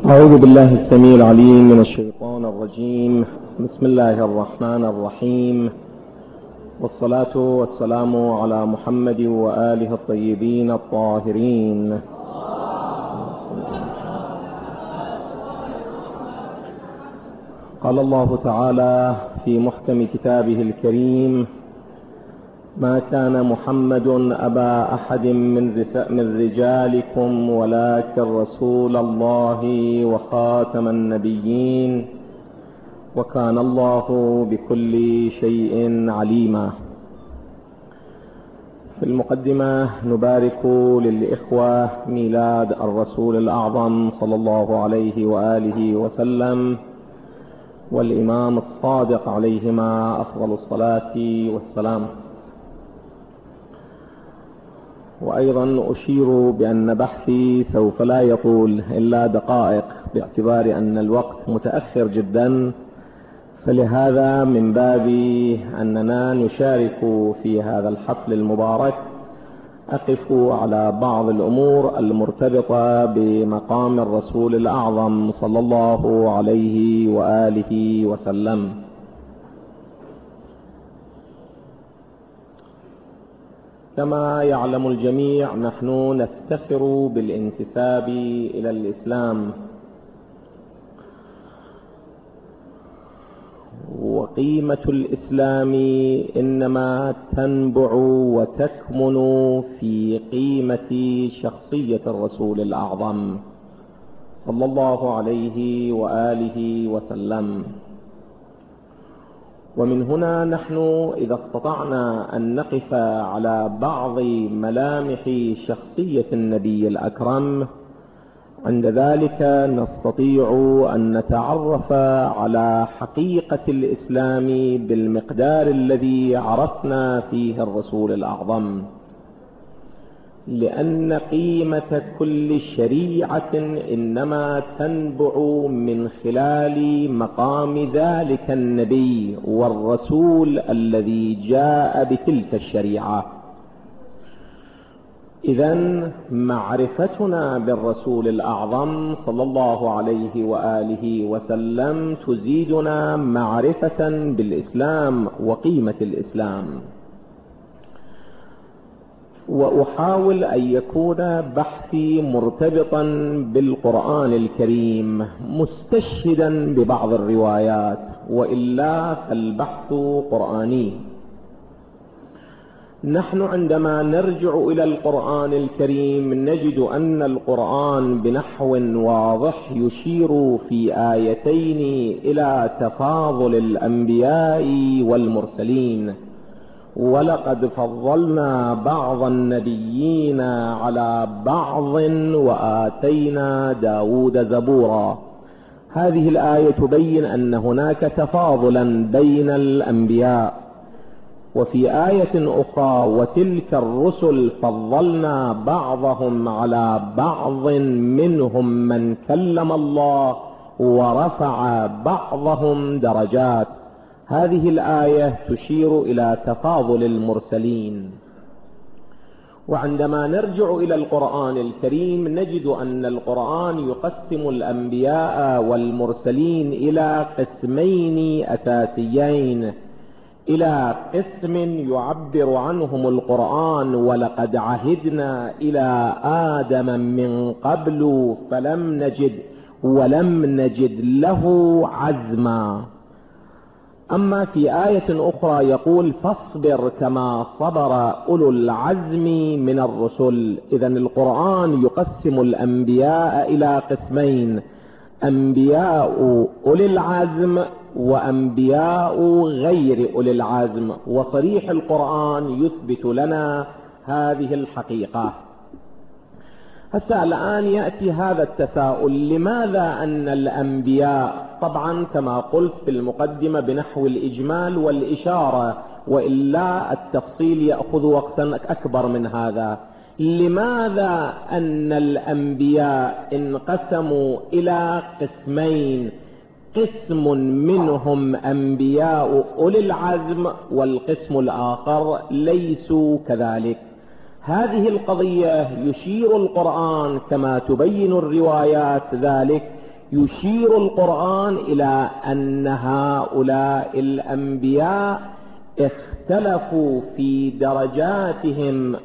أعوذ بالله السميع العليم من الشيطان الرجيم. بسم الله الرحمن الرحيم، والصلاة والسلام على محمد وآله الطيبين الطاهرين. قال الله تعالى في محكم كتابه الكريم: ما كان محمد أبا أحد من رجالكم ولكن رسول الله وخاتم النبيين وكان الله بكل شيء عليما. في المقدمة نبارك للإخوة ميلاد الرسول الأعظم صلى الله عليه وآله وسلم والإمام الصادق عليهما أفضل الصلاة والسلام. وأيضا أشير بأن بحثي سوف لا يطول إلا دقائق باعتبار أن الوقت متأخر جدا، فلهذا من باب أننا نشارك في هذا الحفل المبارك أقف على بعض الأمور المرتبطة بمقام الرسول الأعظم صلى الله عليه وآله وسلم. كما يعلم الجميع نحن نفتخر بالانتساب إلى الإسلام، وقيمة الإسلام إنما تنبع وتكمن في قيمة شخصية الرسول الأعظم صلى الله عليه وآله وسلم. ومن هنا نحن إذا استطعنا أن نقف على بعض ملامح شخصية النبي الأكرم، عند ذلك نستطيع أن نتعرف على حقيقة الإسلام بالمقدار الذي عرفنا فيه الرسول الأعظم، لأن قيمة كل شريعة إنما تنبع من خلال مقام ذلك النبي والرسول الذي جاء بتلك الشريعة. إذن معرفتنا بالرسول الأعظم صلى الله عليه وآله وسلم تزيدنا معرفة بالإسلام وقيمة الإسلام. وأحاول أن يكون بحثي مرتبطا بالقرآن الكريم مستشهدا ببعض الروايات، وإلا فالبحث قرآني. نحن عندما نرجع إلى القرآن الكريم نجد أن القرآن بنحو واضح يشير في آيتين إلى تفاضل الأنبياء والمرسلين: ولقد فضلنا بعض النبيين على بعض وآتينا داود زبورا. هذه الآية تبين أن هناك تفاضلا بين الأنبياء. وفي آية أخرى: وتلك الرسل فضلنا بعضهم على بعض منهم من كلم الله ورفع بعضهم درجات. هذه الآية تشير إلى تفاضل المرسلين. وعندما نرجع إلى القرآن الكريم نجد أن القرآن يقسم الأنبياء والمرسلين إلى قسمين أساسيين: إلى قسم يعبر عنهم القرآن: ولقد عهدنا إلى آدم من قبل ولم نجد له عزما. أما في آية أخرى يقول: فاصبر كما صبر أولو العزم من الرسل. إذن القرآن يقسم الأنبياء إلى قسمين: أنبياء أولي العزم وأنبياء غير أولي العزم. وصريح القرآن يثبت لنا هذه الحقيقة. الآن يأتي هذا التساؤل: لماذا أن الأنبياء، طبعا كما قلت في المقدمة بنحو الإجمال والإشارة، وإلا التفصيل يأخذ وقتا أكبر من هذا، لماذا أن الأنبياء انقسموا إلى قسمين: قسم منهم أنبياء أولي العزم والقسم الآخر ليسوا كذلك؟ هذه القضية يشير القرآن كما تبين الروايات ذلك يشير القرآن إلى أن هؤلاء الأنبياء اختلفوا في درجاتهم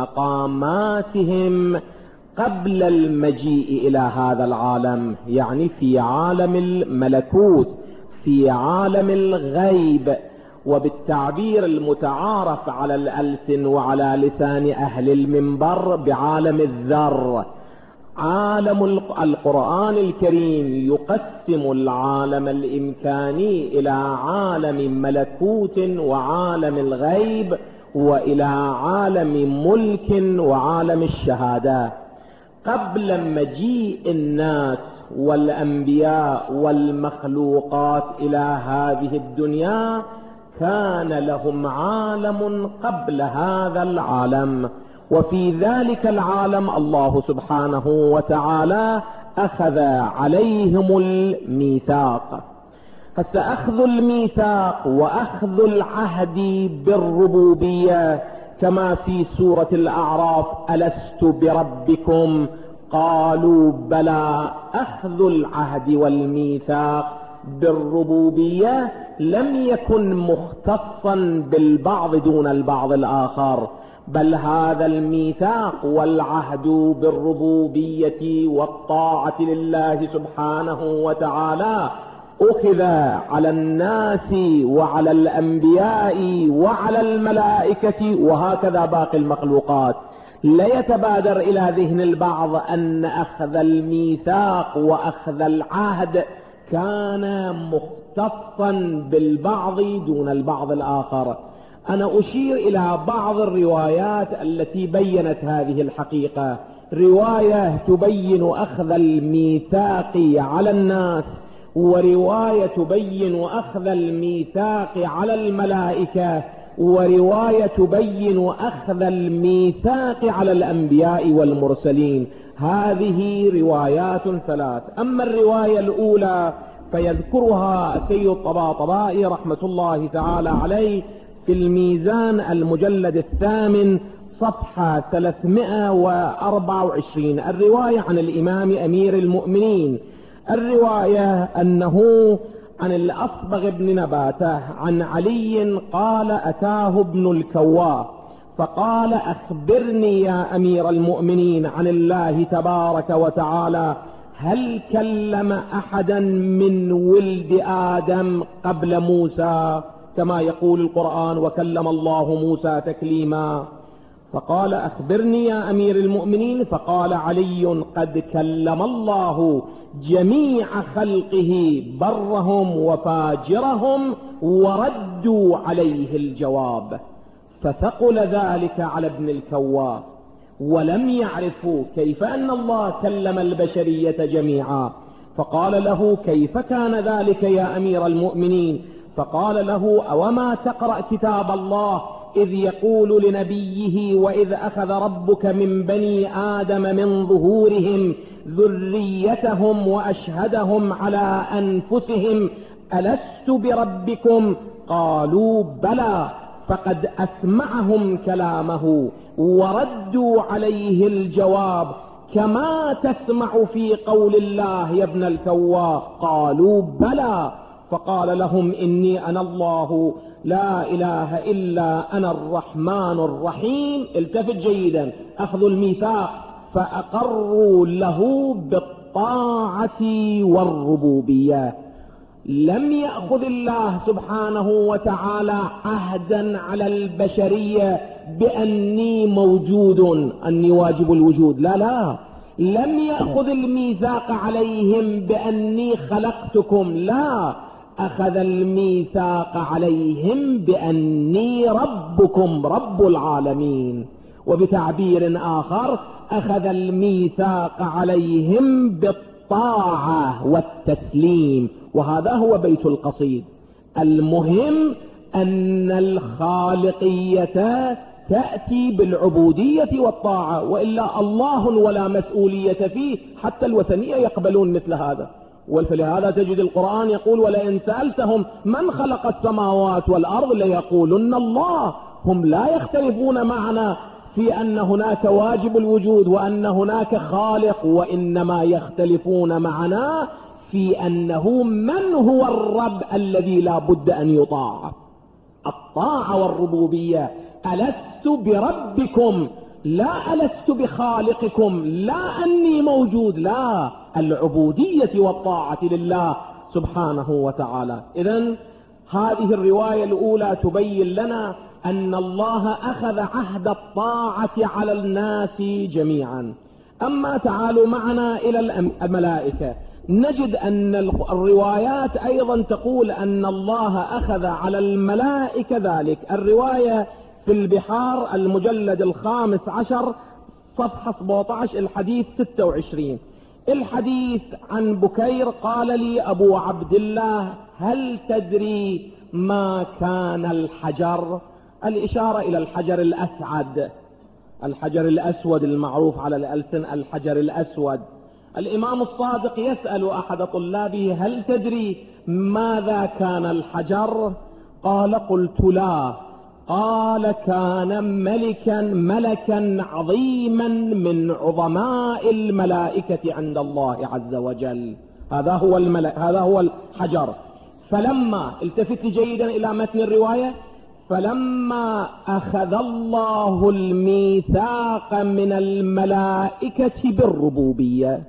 ومقاماتهم قبل المجيء إلى هذا العالم، يعني في عالم الملكوت، في عالم الغيب، وبالتعبير المتعارف على الألسن وعلى لسان أهل المنبر بعالم الذر. عالم القرآن الكريم يقسم العالم الإمكاني إلى عالم ملكوت وعالم الغيب وإلى عالم ملك وعالم الشهادة. قبل مجيء الناس والأنبياء والمخلوقات إلى هذه الدنيا كان لهم عالم قبل هذا العالم، وفي ذلك العالم الله سبحانه وتعالى أخذ عليهم الميثاق. فسأخذ الميثاق وأخذ العهد بالربوبية كما في سورة الأعراف: ألست بربكم قالوا بلى. أخذ العهد والميثاق بالربوبية لم يكن مختصا بالبعض دون البعض الآخر، بل هذا الميثاق والعهد بالربوبية والطاعة لله سبحانه وتعالى أخذ على الناس وعلى الأنبياء وعلى الملائكة وهكذا باقي المخلوقات. لا يتبادر إلى ذهن البعض أن أخذ الميثاق وأخذ العهد كان مختصا بالبعض دون البعض الآخر. أنا أشير إلى بعض الروايات التي بيّنت هذه الحقيقة. رواية تبين أخذ الميثاق على الناس، ورواية تبين أخذ الميثاق على الملائكة، ورواية تبين أخذ الميثاق على الأنبياء والمرسلين. هذه روايات ثلاث. أما الرواية الأولى فيذكرها سيد الطباطبائي رحمة الله تعالى عليه في الميزان المجلد 8 صفحة 324. الرواية عن الإمام أمير المؤمنين. الرواية أنه عن الأصبغ بن نباتة عن علي قال: أتاه ابن الكواه فقال: أخبرني يا أمير المؤمنين عن الله تبارك وتعالى، هل كلم أحدا من ولد آدم قبل موسى كما يقول القرآن: وكلم الله موسى تكليما؟ فقال: أخبرني يا أمير المؤمنين. فقال علي: قد كلم الله جميع خلقه برهم وفاجرهم وردوا عليه الجواب. فثقل ذلك على ابن الكواه، ولم يعرفوا كيف أن الله كلم البشرية جميعا. فقال له: كيف كان ذلك يا أمير المؤمنين؟ فقال له: أوما تقرأ كتاب الله إذ يقول لنبيه: وإذ أخذ ربك من بني آدم من ظهورهم ذريتهم وأشهدهم على أنفسهم ألست بربكم؟ قالوا بلى. فقد أسمعهم كلامه وردوا عليه الجواب كما تسمع في قول الله يا ابن الكواه. قالوا بلى. فقال لهم: إني أنا الله لا إله إلا أنا الرحمن الرحيم. التفت جيدا: أخذ الميثاق. فأقروا له بالطاعة والربوبية. لم يأخذ الله سبحانه وتعالى عهدا على البشرية بأني موجود، أني واجب الوجود، لا لا. لم يأخذ الميثاق عليهم بأني خلقتكم، لا. أخذ الميثاق عليهم بأني ربكم رب العالمين. وبتعبير آخر أخذ الميثاق عليهم بالطاعة والتسليم. وهذا هو بيت القصيد. المهم أن الخالقية تأتي بالعبودية والطاعة، وإلا الله ولا مسؤولية فيه. حتى الوثنية يقبلون مثل هذا. ولهذا تجد القرآن يقول: ولئن سألتهم من خلق السماوات والأرض ليقولن الله. هم لا يختلفون معنا في أن هناك واجب الوجود وأن هناك خالق، وإنما يختلفون معنا في أنه من هو الرب الذي لا بد أن يطاع. الطاعة والربوبية. ألست بربكم، لا ألست بخالقكم، لا أني موجود، لا، العبودية والطاعة لله سبحانه وتعالى. إذن هذه الرواية الأولى تبين لنا أن الله أخذ عهد الطاعة على الناس جميعا. أما تعالوا معنا إلى الملائكة، نجد أن الروايات أيضا تقول أن الله أخذ على الملائكة ذلك. الرواية في البحار المجلد 15 صفحة 17 الحديث 26. الحديث عن بكير: قال لي أبو عبد الله هل تدري ما كان الحجر؟ الإشارة إلى الحجر الأسعد، الحجر الأسود المعروف على الألسن، الحجر الأسود. الإمام الصادق يسأل أحد طلابه: هل تدري ماذا كان الحجر؟ قال: قلت لا. قال: كان ملكا عظيما من عظماء الملائكة عند الله عز وجل. هذا هو الملك، هذا هو الحجر. فلما التفت جيدا إلى متن الرواية: فلما أخذ الله الميثاق من الملائكة بالربوبية.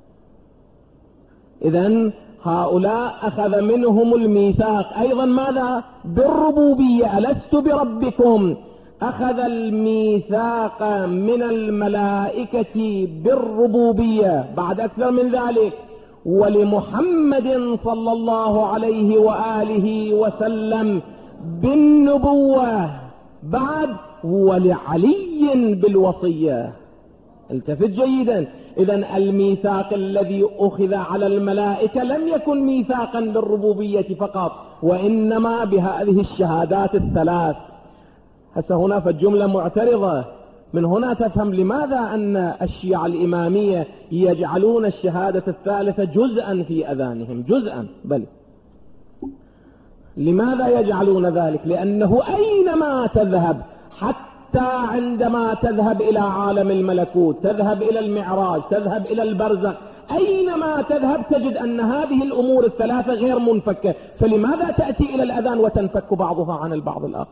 إذن هؤلاء أخذ منهم الميثاق أيضا ماذا؟ بالربوبية. ألست بربكم. أخذ الميثاق من الملائكة بالربوبية. بعد أكثر من ذلك: ولمحمد صلى الله عليه وآله وسلم بالنبوة. بعد: ولعلي بالوصية. التفت جيدا. إذن الميثاق الذي أخذ على الملائكة لم يكن ميثاقا بالربوبية فقط، وإنما بهذه الشهادات الثلاث. هسه هنا فالجملة معترضة. من هنا تفهم لماذا أن الشيعة الإمامية يجعلون الشهادة الثالثة جزءا في أذانهم، جزءا بل. لماذا يجعلون ذلك؟ لأنه أينما تذهب، حتى عندما تذهب إلى عالم الملكوت، تذهب إلى المعراج، تذهب إلى البرزخ، أينما تذهب تجد أن هذه الأمور الثلاثة غير منفكة. فلماذا تأتي إلى الأذان وتنفك بعضها عن البعض الآخر؟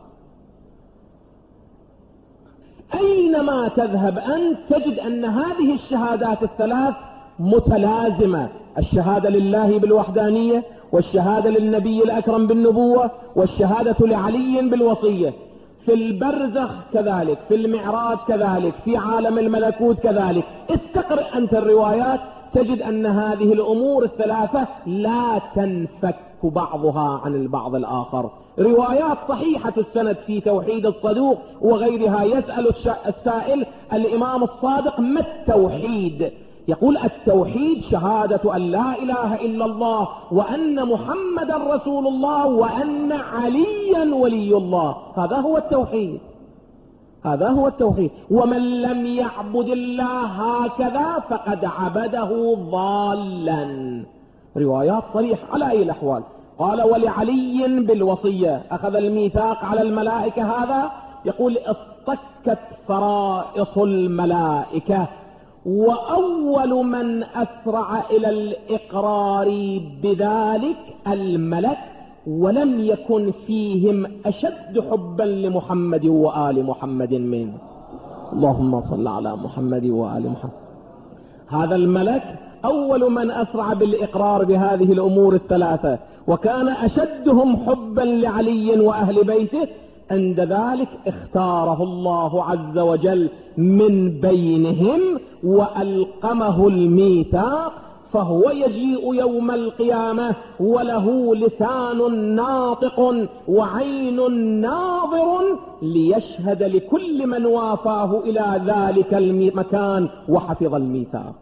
أينما تذهب أنت تجد أن هذه الشهادات الثلاث متلازمة: الشهادة لله بالوحدانية، والشهادة للنبي الأكرم بالنبوة، والشهادة لعلي بالوصية. في البرزخ كذلك، في المعراج كذلك، في عالم الملكوت كذلك. استقرأ أنت الروايات تجد أن هذه الأمور الثلاثة لا تنفك بعضها عن البعض الآخر. روايات صحيحة السند في توحيد الصدوق وغيرها. يسأل السائل الإمام الصادق: ما التوحيد؟ يقول: التوحيد شهادة أن لا إله إلا الله، وأن محمدا رسول الله، وأن عليا ولي الله. هذا هو التوحيد، هذا هو التوحيد. ومن لم يعبد الله هكذا فقد عبده ضالا. روايات صريحة على أي الأحوال. قال: ولعلي بالوصية. أخذ الميثاق على الملائكة. هذا يقول: اصطكت فرائص الملائكة، وأول من أسرع إلى الإقرار بذلك الملك، ولم يكن فيهم أشد حبا لمحمد وآل محمد منه. اللهم صل على محمد وآل محمد. هذا الملك أول من أسرع بالإقرار بهذه الأمور الثلاثة، وكان أشدهم حبا لعلي وأهل بيته. عند ذلك اختاره الله عز وجل من بينهم وألقمه الميثاق، فهو يجيء يوم القيامة وله لسان ناطق وعين ناظر ليشهد لكل من وافاه إلى ذلك المكان وحفظ الميثاق.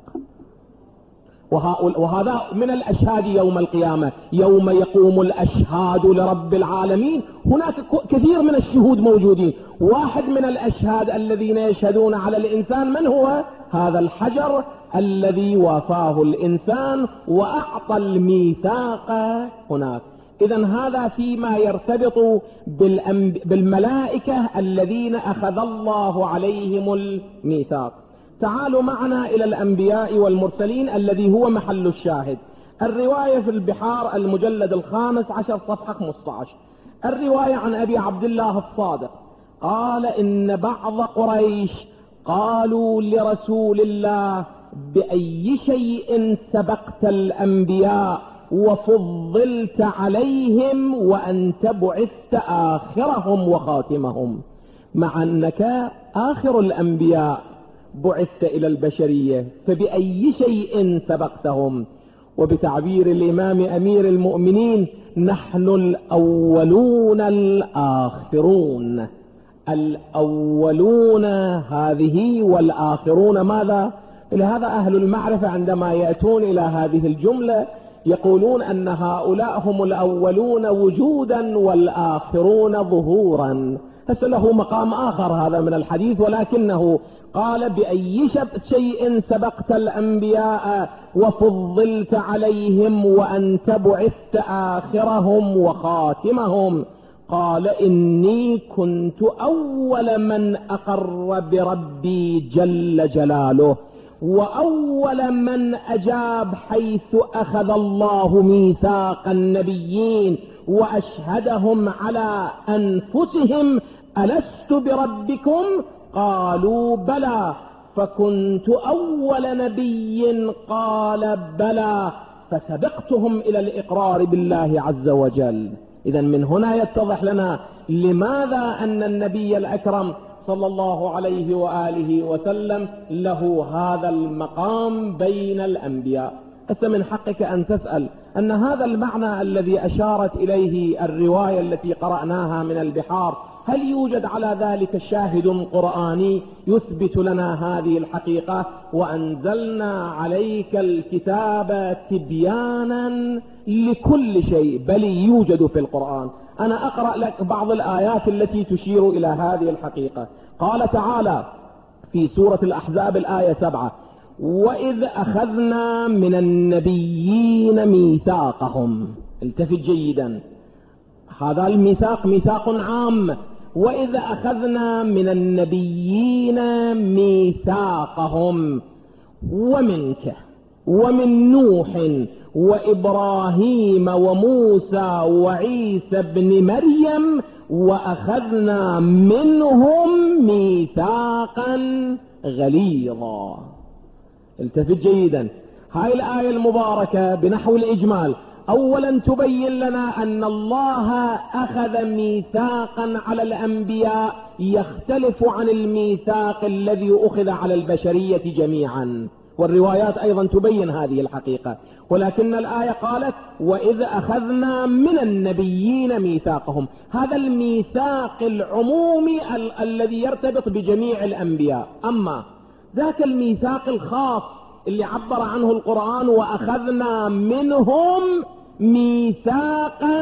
وهذا من الأشهاد يوم القيامة، يوم يقوم الأشهاد لرب العالمين. هناك كثير من الشهود موجودين. واحد من الأشهاد الذين يشهدون على الإنسان من هو؟ هذا الحجر الذي وافاه الإنسان وأعطى الميثاق هناك. إذن هذا فيما يرتبط بالملائكة الذين أخذ الله عليهم الميثاق. تعالوا معنا إلى الأنبياء والمرسلين الذي هو محل الشاهد. الرواية في البحار المجلد 15 صفحة 15. الرواية عن أبي عبد الله الصادق قال إن بعض قريش قالوا لرسول الله: بأي شيء سبقت الأنبياء وفضلت عليهم وأنت بعثت آخرهم وخاتمهم، مع أنك آخر الأنبياء بعثت إلى البشرية، فبأي شيء سبقتهم؟ وبتعبير الإمام أمير المؤمنين: نحن الأولون الآخرون. الأولون هذه والآخرون ماذا؟ لهذا أهل المعرفة عندما يأتون إلى هذه الجملة يقولون أن هؤلاء هم الأولون وجودا والآخرون ظهورا. هسه له مقام آخر هذا من الحديث، ولكنه قال: بأي شيء سبقت الأنبياء وفضلت عليهم وأنت بعثت آخرهم وخاتمهم؟ قال: إني كنت أول من أقر بربي جل جلاله، وأول من أجاب حيث أخذ الله ميثاق النبيين وأشهدهم على أنفسهم: ألست بربكم؟ قالوا: بلى. فكنت أول نبي قال: بلى، فسبقتهم إلى الإقرار بالله عز وجل. إذن من هنا يتضح لنا لماذا أن النبي الأكرم صلى الله عليه وآله وسلم له هذا المقام بين الأنبياء. هسه من حقك أن تسأل أن هذا المعنى الذي أشارت إليه الرواية التي قرأناها من البحار، هل يوجد على ذلك شاهد قرآني يثبت لنا هذه الحقيقة؟ وأنزلنا عليك الكتاب تبيانا لكل شيء، بل يوجد في القرآن. أنا أقرأ لك بعض الآيات التي تشير إلى هذه الحقيقة. قال تعالى في سورة الأحزاب الآية 7: وإذ أخذنا من النبيين ميثاقهم. التفت جيدا، هذا الميثاق ميثاق عام. وإذ أخذنا من النبيين ميثاقهم ومنك ومن نوح وإبراهيم وموسى وعيسى بن مريم وأخذنا منهم ميثاقا غليظا. التفت جيدا، هاي الآية المباركة بنحو الإجمال أولا تبين لنا أن الله أخذ ميثاقا على الأنبياء يختلف عن الميثاق الذي أخذ على البشرية جميعا، والروايات أيضا تبين هذه الحقيقة. ولكن الآية قالت: وإذ أخذنا من النبيين ميثاقهم. هذا الميثاق العمومي الذي يرتبط بجميع الأنبياء. أما ذاك الميثاق الخاص اللي عبر عنه القرآن: وأخذنا منهم ميثاقا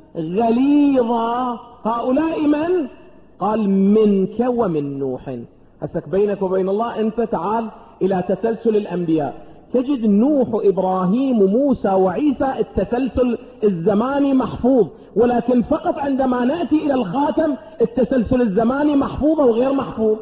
غليظا، هؤلاء من؟ قال: منك ومن نوح. هسك بينك وبين الله أنت تعال إلى تسلسل الأنبياء، تجد نوح إبراهيم موسى وعيسى التسلسل الزماني محفوظ، ولكن فقط عندما نأتي إلى الخاتم التسلسل الزماني محفوظ وغير محفوظ.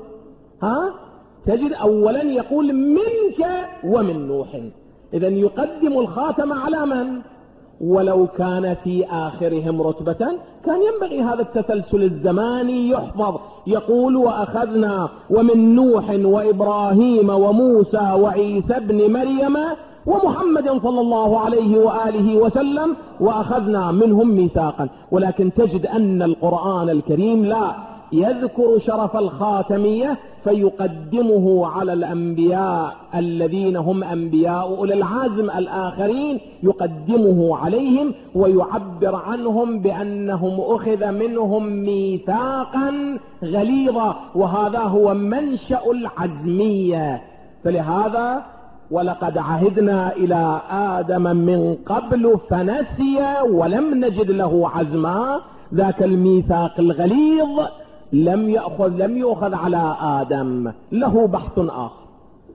تجد أولا يقول: منك ومن نوح. إذن يقدم الخاتم على من؟ ولو كان في آخرهم رتبة كان ينبغي هذا التسلسل الزماني يحفظ. يقول: وأخذنا ومن نوح وإبراهيم وموسى وعيسى بن مريم ومحمد صلى الله عليه وآله وسلم وأخذنا منهم ميثاقا. ولكن تجد أن القرآن الكريم لا يذكر شرف الخاتمية فيقدمه على الأنبياء الذين هم أنبياء أولي العزم الآخرين، يقدمه عليهم ويعبر عنهم بأنهم أخذ منهم ميثاقا غليظا، وهذا هو منشأ العزمية. فلهذا ولقد عهدنا إلى آدم من قبل فنسي ولم نجد له عزما. ذاك الميثاق الغليظ لم يؤخذ على آدم، له بحث آخر.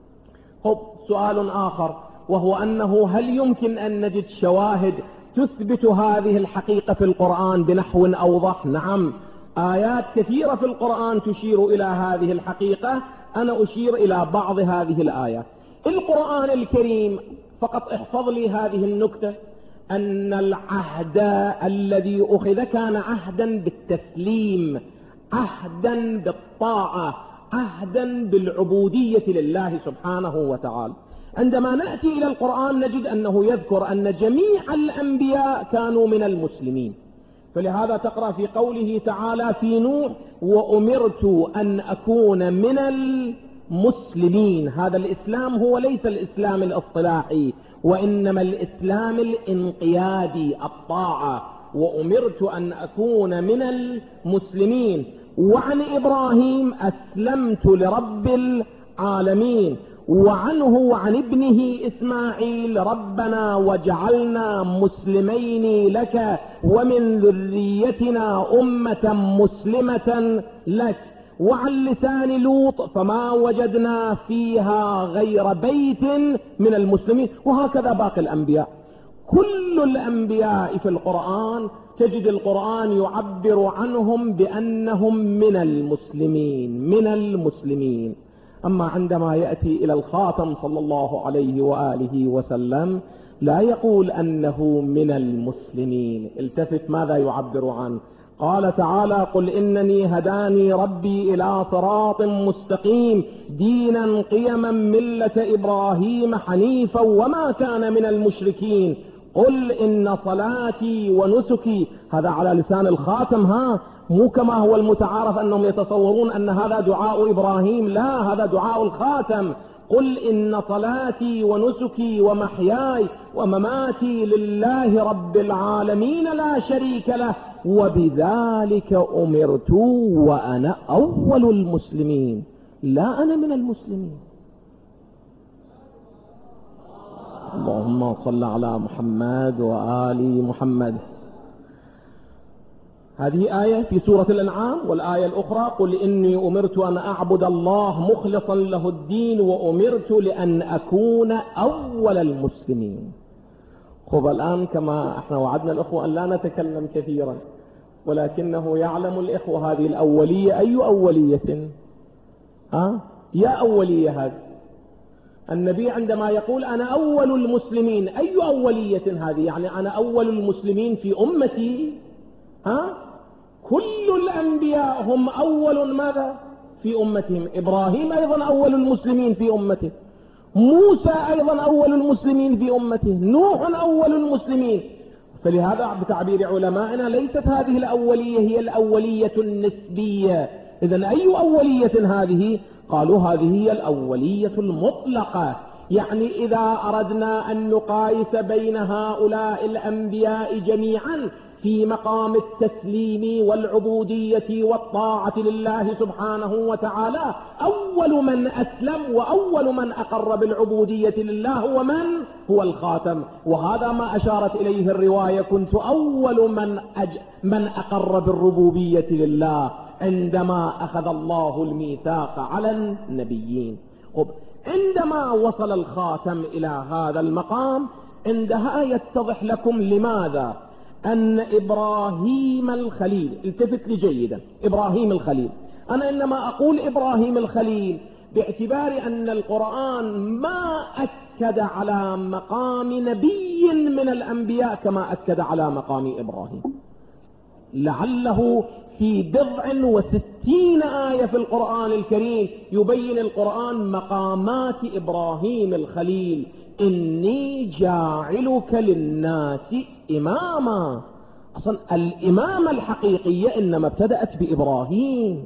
سؤال آخر، وهو أنه هل يمكن أن نجد شواهد تثبت هذه الحقيقة في القرآن بنحو أوضح؟ نعم، آيات كثيرة في القرآن تشير إلى هذه الحقيقة. أنا أشير إلى بعض هذه الآيات. القرآن الكريم فقط احفظ لي هذه النكتة، أن العهد الذي أخذ كان عهدا بالتسليم، عهدا بالطاعة، عهدا بالعبودية لله سبحانه وتعالى. عندما نأتي إلى القرآن نجد أنه يذكر أن جميع الأنبياء كانوا من المسلمين، فلهذا تقرأ في قوله تعالى في نوح: وأمرت أن أكون من المسلمين. هذا الإسلام هو ليس الإسلام الاصطلاحي، وإنما الإسلام الانقيادي، الطاعة. وأمرت أن أكون من المسلمين. وعن إبراهيم: أسلمت لرب العالمين. وعنه وعن ابنه إسماعيل: ربنا واجعلنا مسلمين لك ومن ذريتنا أمة مسلمة لك. وعن لسان لوط: فما وجدنا فيها غير بيت من المسلمين. وهكذا باقي الأنبياء، كل الأنبياء في القرآن تجد القرآن يعبر عنهم بأنهم من المسلمين، من المسلمين. أما عندما يأتي إلى الخاتم صلى الله عليه وآله وسلم لا يقول أنه من المسلمين. التفت ماذا يعبر عنه. قال تعالى: قل إنني هداني ربي إلى صراط مستقيم دينا قيما ملة إبراهيم حنيفا وما كان من المشركين. قل إن صلاتي ونسكي. هذا على لسان الخاتم، مو كما هو المتعارف أنهم يتصورون أن هذا دعاء إبراهيم، لا، هذا دعاء الخاتم. قل إن صلاتي ونسكي ومحياي ومماتي لله رب العالمين لا شريك له وبذلك أمرت وأنا أول المسلمين. لا أنا من المسلمين. اللهم صل على محمد وآل محمد. هذه آية في سورة الأنعام، والآية الأخرى: قل إني أمرت أن أعبد الله مخلصا له الدين وأمرت لأن أكون أول المسلمين. خب الآن كما احنا وعدنا الأخوة أن لا نتكلم كثيرا، ولكنه يعلم الإخوة هذه الأولية أي أولية؟ يا أولية هذه. النبي عندما يقول أنا أول المسلمين، أي أولية هذه؟ يعني أنا أول المسلمين في أمتي. كل الأنبياء هم أول ماذا؟ في أمتهم. إبراهيم أيضا أول المسلمين في أمته، موسى أيضا أول المسلمين في أمته، نوح أول المسلمين. فلهذا بتعبير علمائنا ليست هذه الأولية هي الأولية النسبية. إذن أي أولية هذه؟ قالوا هذه هي الأولية المطلقة. يعني إذا أردنا أن نقايس بين هؤلاء الأنبياء جميعا في مقام التسليم والعبودية والطاعة لله سبحانه وتعالى، أول من أسلم وأول من أقر بالعبودية لله هو من؟ هو الخاتم. وهذا ما أشارت إليه الرواية: كنت أول من أقر بالربوبية لله عندما أخذ الله الميثاق على النبيين. عندما وصل الخاتم إلى هذا المقام عندها يتضح لكم لماذا أن إبراهيم الخليل، التفت لي جيدا، إبراهيم الخليل. أنا إنما أقول إبراهيم الخليل باعتبار أن القرآن ما أكد على مقام نبي من الأنبياء كما أكد على مقام إبراهيم. لعله في 69 آية في القرآن الكريم يبين القرآن مقامات إبراهيم الخليل. إني جاعلك للناس إماما. أصلا الإمامة الحقيقية إنما ابتدأت بإبراهيم.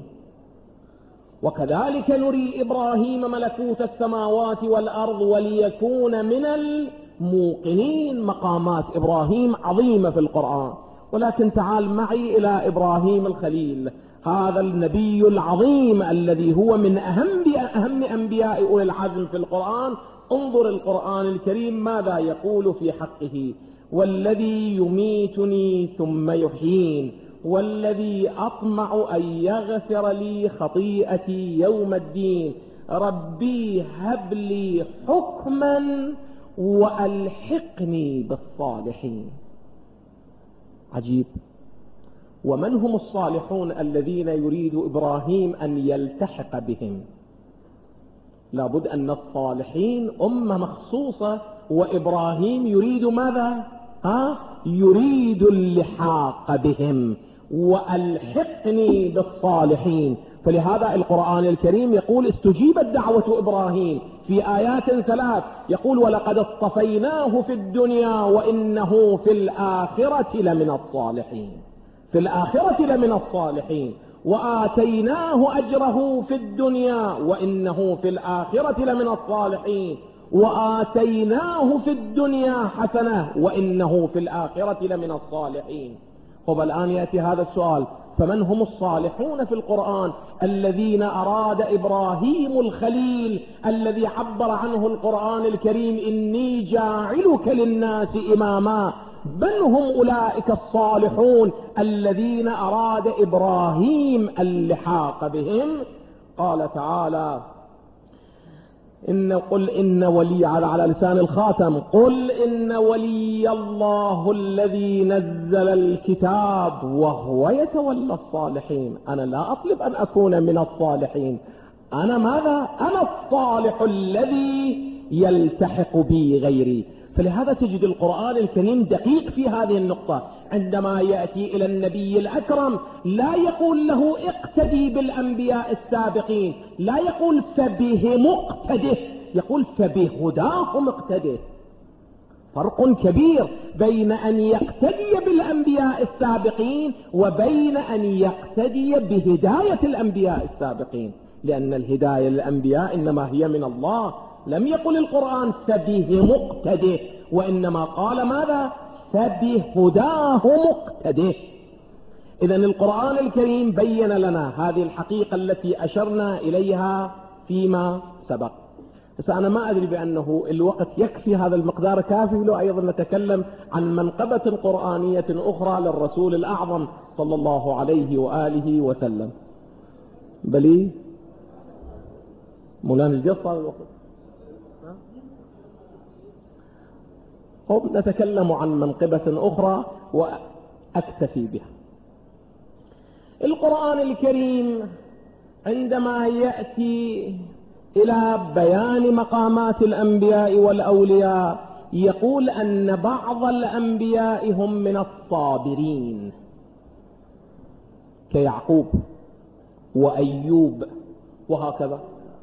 وكذلك نري إبراهيم ملكوت السماوات والأرض وليكون من الموقنين. مقامات إبراهيم عظيمة في القرآن. ولكن تعال معي إلى إبراهيم الخليل، هذا النبي العظيم الذي هو من أهم أنبياء أولي العزم في القرآن. انظر القرآن الكريم ماذا يقول في حقه: والذي يميتني ثم يحيين والذي أطمع أن يغفر لي خطيئتي يوم الدين ربي هب لي حكما وألحقني بالصالحين. عجيب. ومن هم الصالحون الذين يريد إبراهيم أن يلتحق بهم؟ لابد أن الصالحين أمة مخصوصة، وإبراهيم يريد ماذا؟ يريد اللحاق بهم، وألحقني بالصالحين. فلهذا القرآن الكريم يقول استجيبت دعوة إبراهيم في آيات 3، يقول ولقد اصطفيناه في الدنيا وإنه في الآخرة لمن الصالحين. في الآخرة لمن الصالحين، وآتيناه أجره في الدنيا وإنه في الآخرة لمن الصالحين، وآتيناه في الدنيا حسنة وإنه في الآخرة لمن الصالحين. طب الآن يأتي هذا السؤال، فمن هم الصالحون في القرآن الذين أراد إبراهيم الخليل الذي عبر عنه القرآن الكريم إني جاعلك للناس إماما؟ من هم أولئك الصالحون الذين أراد إبراهيم اللحاق بهم؟ قال تعالى قل إن ولي على لسان الخاتم، قل إن ولي الله الذي نزل الكتاب وهو يتولى الصالحين. أنا لا أطلب أن أكون من الصالحين، أنا ماذا؟ أنا الصالح الذي يلتحق بي غيري. فلهذا تجد القرآن الكريم دقيق في هذه النقطة، عندما يأتي إلى النبي الأكرم لا يقول له اقتدي بالأنبياء السابقين، لا يقول فبهم اقتده، يقول فبهداهم اقتده. فرق كبير بين أن يقتدي بالأنبياء السابقين وبين أن يقتدي بهداية الأنبياء السابقين، لأن الهداية للأنبياء إنما هي من الله. لم يقل القرآن فبهم اقتده، وإنما قال ماذا؟ فبهداهم اقتده. إذن القرآن الكريم بين لنا هذه الحقيقة التي أشرنا إليها فيما سبق. بس أنا ما أدري بأنه الوقت يكفي هذا المقدار كافي، لو أيضا نتكلم عن منقبة قرآنية أخرى للرسول الأعظم صلى الله عليه وآله وسلم. بلي مولانا الجصة الوقت نتكلم عن منقبة أخرى وأكتفي بها. القرآن الكريم عندما يأتي إلى بيان مقامات الأنبياء والأولياء يقول أن بعض الأنبياء هم من الصابرين كيعقوب وأيوب وهكذا.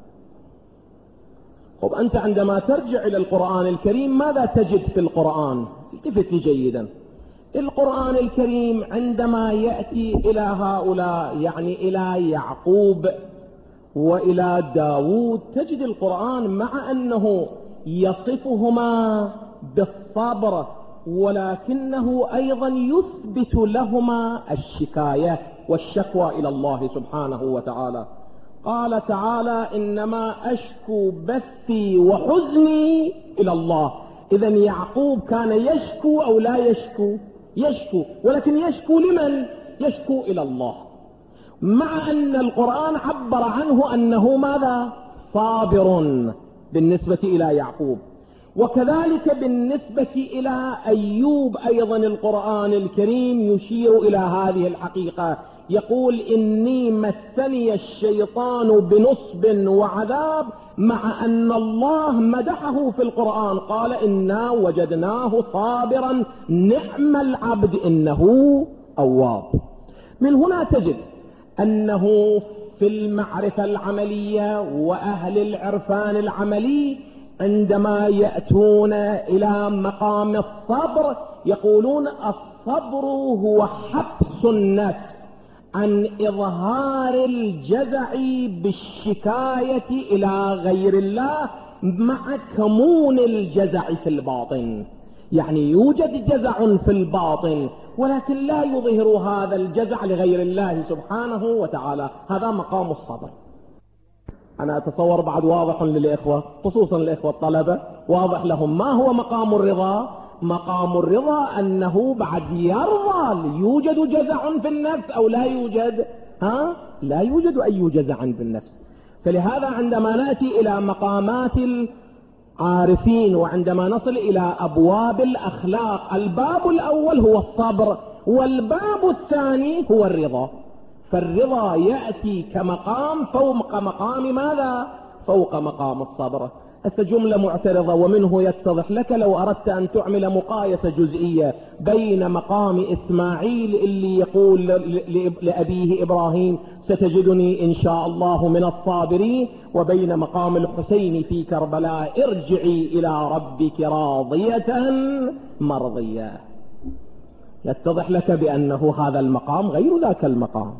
طب أنت عندما ترجع إلى القرآن الكريم ماذا تجد في القرآن؟ التفت لي جيدا. القرآن الكريم عندما يأتي إلى هؤلاء يعني إلى يعقوب وإلى داود، تجد القرآن مع أنه يصفهما بالصبر ولكنه أيضا يثبت لهما الشكاية والشكوى إلى الله سبحانه وتعالى. قال تعالى إنما أشكو بثي وحزني إلى الله. إذن يعقوب كان يشكو أو لا يشكو؟ يشكو، ولكن يشكو لمن؟ يشكو إلى الله، مع أن القرآن عبر عنه أنه ماذا؟ صابر بالنسبة إلى يعقوب. وكذلك بالنسبة إلى أيوب أيضا القرآن الكريم يشير إلى هذه الحقيقة، يقول إني مسني الشيطان بنصب وعذاب، مع أن الله مدحه في القرآن قال إنا وجدناه صابرا نعم العبد إنه أواب. من هنا تجد أنه في المعرفة العملية وأهل العرفان العملي عندما يأتون إلى مقام الصبر يقولون الصبر هو حبس النفس عن إظهار الجزع بالشكاية إلى غير الله مع كمون الجزع في الباطن. يعني يوجد جزع في الباطن ولكن لا يظهر هذا الجزع لغير الله سبحانه وتعالى. هذا مقام الصبر. أنا أتصور بعد واضح للإخوة خصوصا الإخوة الطلبة، واضح لهم ما هو مقام الرضا. مقام الرضا أنه بعد يرضى. يوجد جزع في النفس أو لا يوجد؟ لا يوجد أي جزع في النفس. فلهذا عندما نأتي إلى مقامات العارفين وعندما نصل إلى أبواب الأخلاق، الباب الأول هو الصبر والباب الثاني هو الرضا. فالرضا يأتي كمقام فوق مقام ماذا؟ فوق مقام الصبر. جملة معترضة ومنه يتضح لك لو أردت أن تعمل مقايسة جزئية بين مقام إسماعيل اللي يقول لأبيه إبراهيم ستجدني إن شاء الله من الصابرين، وبين مقام الحسين في كربلاء ارجعي إلى ربك راضية مرضية، يتضح لك بأنه هذا المقام غير ذاك المقام.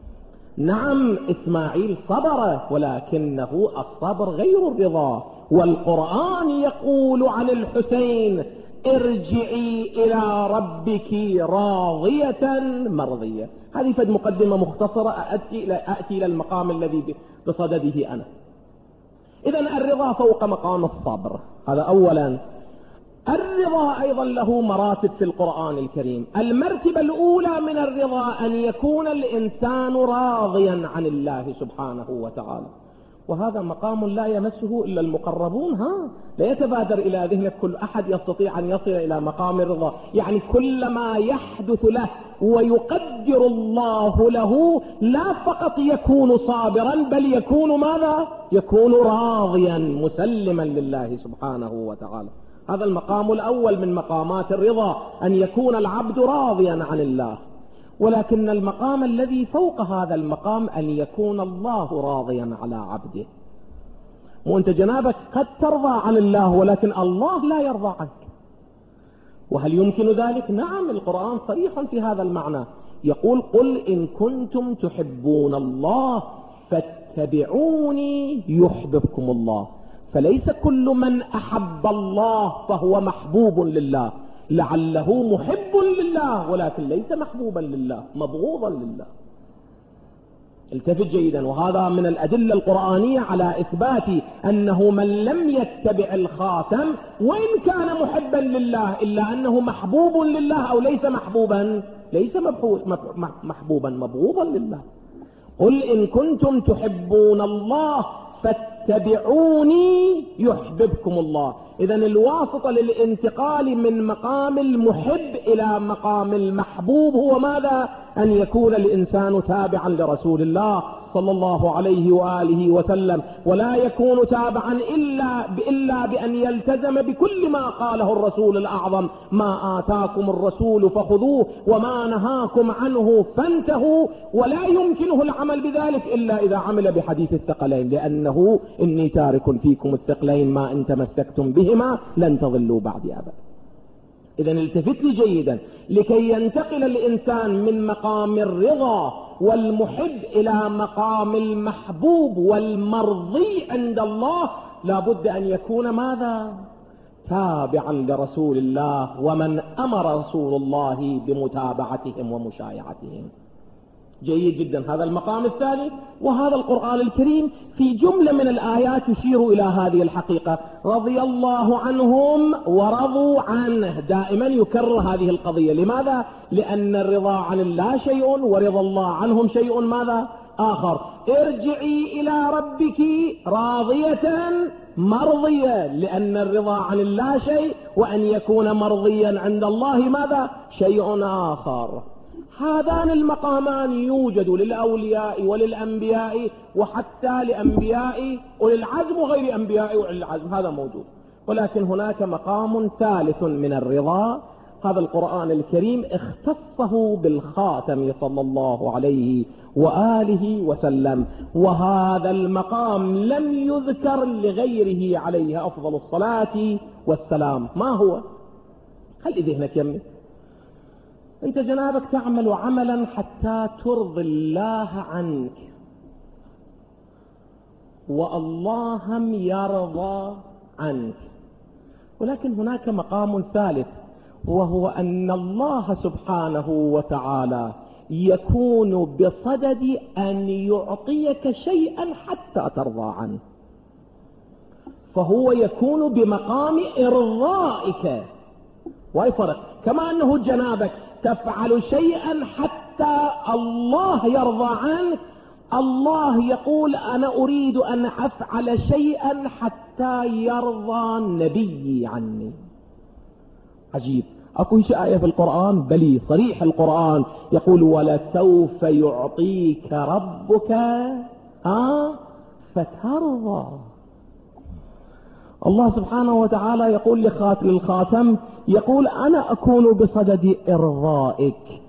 نعم إسماعيل صبر، ولكنه الصبر غير الرضا. والقرآن يقول عن الحسين ارجعي إلى ربك راضية مرضية. هذه فد مقدمة مختصرة أأتي إلى المقام الذي بصدده أنا. إذن الرضا فوق مقام الصبر، هذا أولا. الرضا أيضا له مراتب في القرآن الكريم. المرتبة الأولى من الرضا أن يكون الإنسان راضيا عن الله سبحانه وتعالى، وهذا مقام لا يمسه إلا المقربون. لا يتبادر إلى ذهنك كل أحد يستطيع أن يصل إلى مقام الرضا. يعني كل ما يحدث له ويقدر الله له لا فقط يكون صابرا، بل يكون ماذا؟ يكون راضيا مسلما لله سبحانه وتعالى. هذا المقام الأول من مقامات الرضا، أن يكون العبد راضيا عن الله. ولكن المقام الذي فوق هذا المقام أن يكون الله راضيا على عبده. وأنت جنابك قد ترضى عن الله ولكن الله لا يرضى عنك. وهل يمكن ذلك؟ نعم، القرآن صريح في هذا المعنى، يقول قل إن كنتم تحبون الله فاتبعوني يحببكم الله. فليس كل من أحب الله فهو محبوب لله، لعله محب لله ولكن ليس محبوبا لله، مبغوضا لله. التفت جيدا، وهذا من الأدلة القرآنية على إثبات أنه من لم يتبع الخاتم وإن كان محبا لله إلا أنه محبوب لله أو ليس محبوبا، ليس محبوبا، مبغوضا لله. قل إن كنتم تحبون الله فاتبعوني يحببكم الله. إذن الواسطة للانتقال من مقام المحب إلى مقام المحبوب هو ماذا؟ أن يكون الإنسان تابعا لرسول الله صلى الله عليه وآله وسلم، ولا يكون تابعا إلا بأن يلتزم بكل ما قاله الرسول الأعظم: ما آتاكم الرسول فخذوه وما نهاكم عنه فانتهوا. ولا يمكنه العمل بذلك إلا إذا عمل بحديث الثقلين، لأنه إني تارك فيكم الثقلين ما إن تمسكتم بهما لن تضلوا بعدي أبدا. إذن التفت لي جيدا، لكي ينتقل الإنسان من مقام الرضا والمحب إلى مقام المحبوب والمرضي عند الله لابد أن يكون ماذا؟ تابعا لرسول الله ومن أمر رسول الله بمتابعتهم ومشايعتهم. جيد جدا، هذا المقام الثاني. وهذا القرآن الكريم في جملة من الآيات يشير إلى هذه الحقيقة: رضي الله عنهم ورضوا عنه. دائما يكرر هذه القضية. لماذا؟ لأن الرضا عن الله شيء ورضا الله عنهم شيء ماذا؟ آخر. ارجعي إلى ربك راضية مرضية، لأن الرضا عن الله شيء وأن يكون مرضيا عند الله ماذا؟ شيء آخر. هذان المقامان يوجد للأولياء وللأنبياء، وحتى لأنبياء أولي العزم وغير أنبياء أولي العزم، هذا موجود. ولكن هناك مقام ثالث من الرضا، هذا القرآن الكريم اختصه بالخاتم صلى الله عليه وآله وسلم، وهذا المقام لم يذكر لغيره عليه أفضل الصلاة والسلام. ما هو؟ خلي ذهنك يمي. أنت جنابك تعمل عملا حتى ترضي الله عنك، والله يرضى عنك. ولكن هناك مقام ثالث، وهو أن الله سبحانه وتعالى يكون بصدد أن يعطيك شيئا حتى ترضى عنه، فهو يكون بمقام إرضائك. وأي فرق، كما أنه جنابك تفعل شيئا حتى الله يرضى عنك، الله يقول أنا أريد أن أفعل شيئا حتى يرضى النبي عني. عجيب، أكو آية في القرآن بلي صريح القرآن يقول: ولسوف يعطيك ربك فترضى. الله سبحانه وتعالى يقول للخاتم، يقول أنا أكون بصدد إرضائك،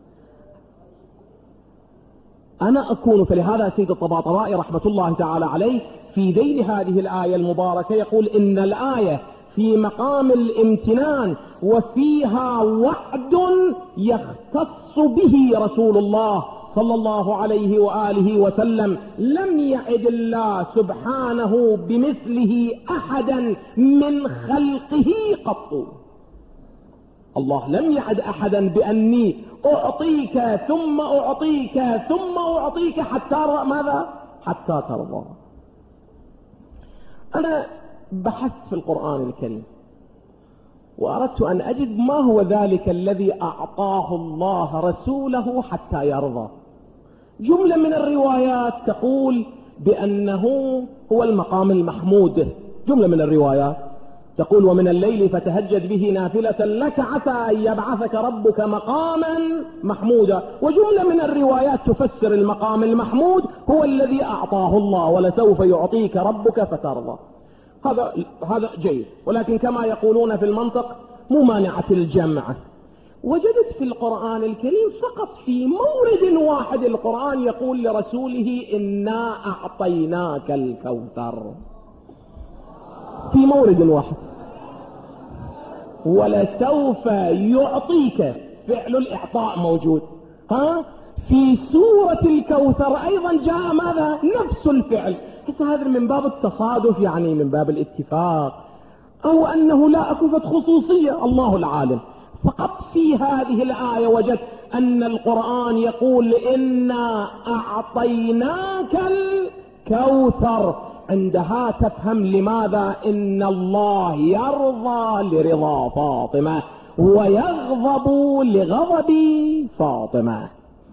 أنا أكون. فلهذا سيد الطباطبائي رحمة الله تعالى عليه في ذيل هذه الآية المباركة يقول إن الآية في مقام الامتنان وفيها وعد يختص به رسول الله صلى الله عليه وآله وسلم. لم يعد الله سبحانه بمثله أحدا من خلقه قط. الله لم يعد أحدا بأني أعطيك ثم أعطيك ثم أعطيك حتى ماذا؟ حتى ترضى. أنا بحثت في القرآن الكريم وأردت أن أجد ما هو ذلك الذي أعطاه الله رسوله حتى يرضى. جملة من الروايات تقول بأنه هو المقام المحمود، جملة من الروايات تقول ومن الليل فتهجد به نافلة لك عسى أن يبعثك ربك مقاما محمودا. وجملة من الروايات تفسر المقام المحمود هو الذي أعطاه الله ولسوف يعطيك ربك فترضى. هذا جيد، ولكن كما يقولون في المنطق ممانعة الجمع. وجدت في القرآن الكريم فقط في مورد واحد القرآن يقول لرسوله إنا أعطيناك الكوثر، في مورد واحد. ولسوف يعطيك، فعل الإعطاء موجود. في سورة الكوثر أيضا جاء ماذا؟ نفس الفعل. هذا من باب التصادف، يعني من باب الاتفاق، أو أنه لا أكفت خصوصية، الله العالم. فقط في هذه الآية وجدت أن القرآن يقول إنا أعطيناك الكوثر. عندها تفهم لماذا إن الله يرضى لرضا فاطمة ويغضب لغضب فاطمة،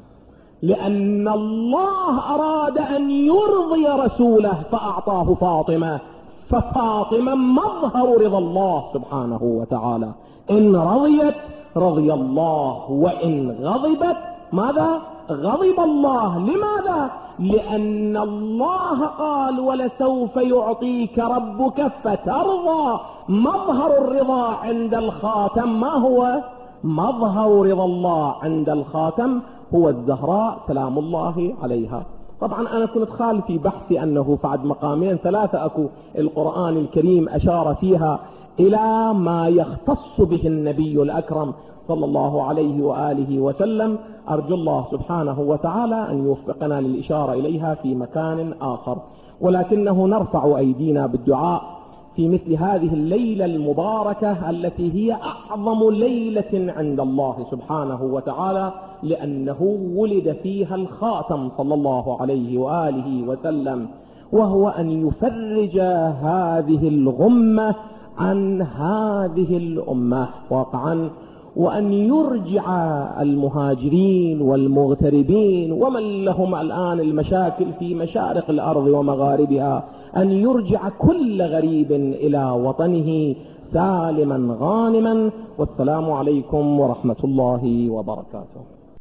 لأن الله أراد أن يرضي رسوله فأعطاه فاطمة. ففاطمة مظهر رضا الله سبحانه وتعالى. إن رضيت رضي الله، وإن غضبت ماذا؟ غضب الله. لماذا؟ لأن الله قال ولسوف يعطيك ربك فترضى. مظهر الرضا عند الخاتم ما هو؟ مظهر رضا الله عند الخاتم هو الزهراء سلام الله عليها. طبعا أنا كنت خال في بحثي أنه بعد مقامين ثلاثة أكو القرآن الكريم أشار فيها إلى ما يختص به النبي الأكرم صلى الله عليه وآله وسلم. أرجو الله سبحانه وتعالى أن يوفقنا للإشارة إليها في مكان آخر، ولكنه نرفع أيدينا بالدعاء في مثل هذه الليلة المباركة التي هي أعظم ليلة عند الله سبحانه وتعالى، لأنه ولد فيها الخاتم صلى الله عليه وآله وسلم، وهو أن يفرج هذه الغمة عن هذه الأمة واقعا، وأن يرجع المهاجرين والمغتربين ومن لهم الآن المشاكل في مشارق الأرض ومغاربها، أن يرجع كل غريب إلى وطنه سالما غانما. والسلام عليكم ورحمة الله وبركاته.